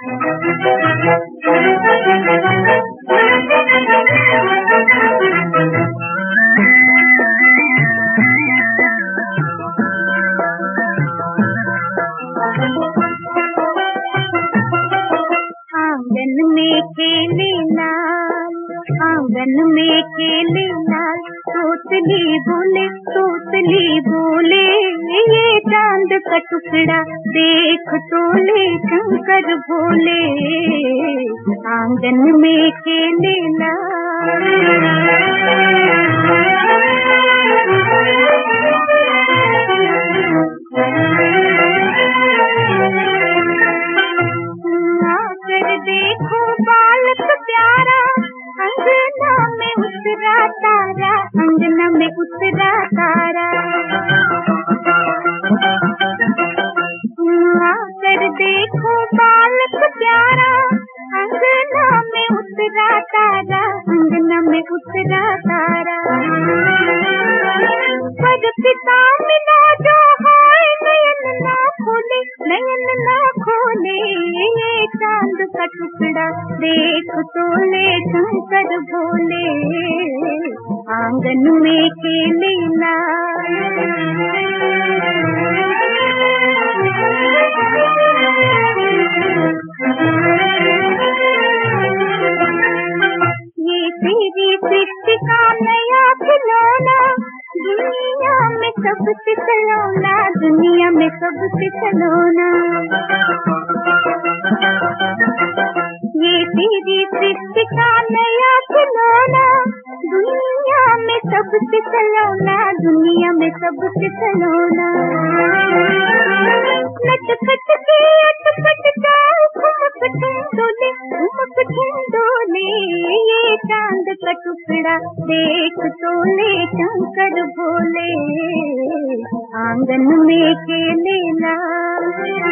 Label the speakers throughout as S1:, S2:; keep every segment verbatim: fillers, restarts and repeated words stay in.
S1: आंगन में खेले लाल, आंगन में खेले लाल, तोतली बोले तोतली बोले, ये चांद का टुकड़ा देख तोले शंकर भोले। आंगन में खेले लाल, देखो बालक प्यारा, अंगना में उतरा तारा, अंगना में उतरा तारा। आकर देखो बालक प्यारा, अंगना में उतरा तारा, अंगना में उतरा तारा। पर पिता मिला जो हाय नयन ना खोले, नयन ना खोले, ये चांद का टुकड़ा देख तोले शंकर भोले। आंगन में खेले लाल, ये तेरी सृष्टि का नया खिलौना, दुनिया में सबसे खिलौना, दुनिया में सबसे खिलौना। ये तेरी सृष्टि का नया खिलौना, दुनिया में सबसे खिलौना, दुनिया में सबसे खिलौना। नटखट के अटपट जाओ घुमक ढूंढोले, घुमक ढूंढोले, ये चांद का टुकड़ा देख तोले शंकर भोले। आंगन में खेले लाल,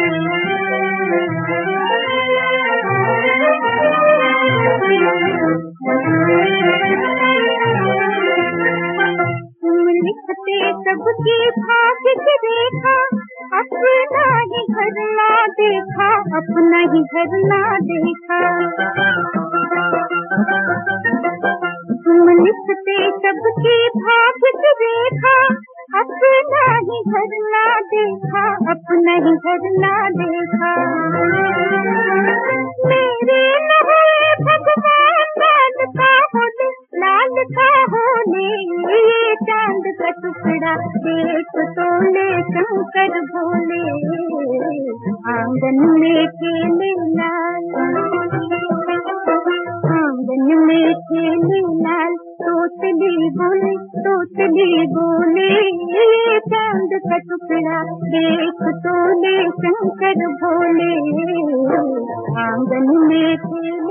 S1: तुम लिखते सबकी भाग्य की रेखा, अपना ही घर ना देखा, अपना ही घर ना देखा। तुम लिखते सबकी भाग्य की रेखा, अपना ही घर ना देखा, अपना ही घर ना देखा। मेरे न हुए भगवान लाल का होले, लाल का होले, ये चांद का टुकड़ा देख तोले शंकर भोले। आंगन में खेले लाल, आंगन में खेले लाल, तोतली बोले तोतली बोले, ये चांद का टुकड़ा देख तोले शंकर भोले। आंगन में खेले